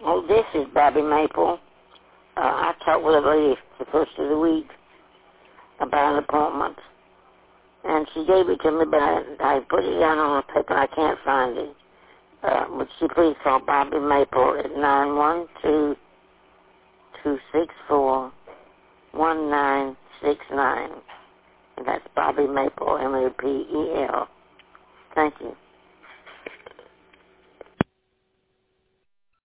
Oh, this is Bobby Maple. I talked with a lady the first of the week about an appointment, and she gave it to me, but I put it down on a paper and I can't find it. Would she please call Bobby Maple at 912-264-1969. And that's Bobby Maple, Maple. Thank you.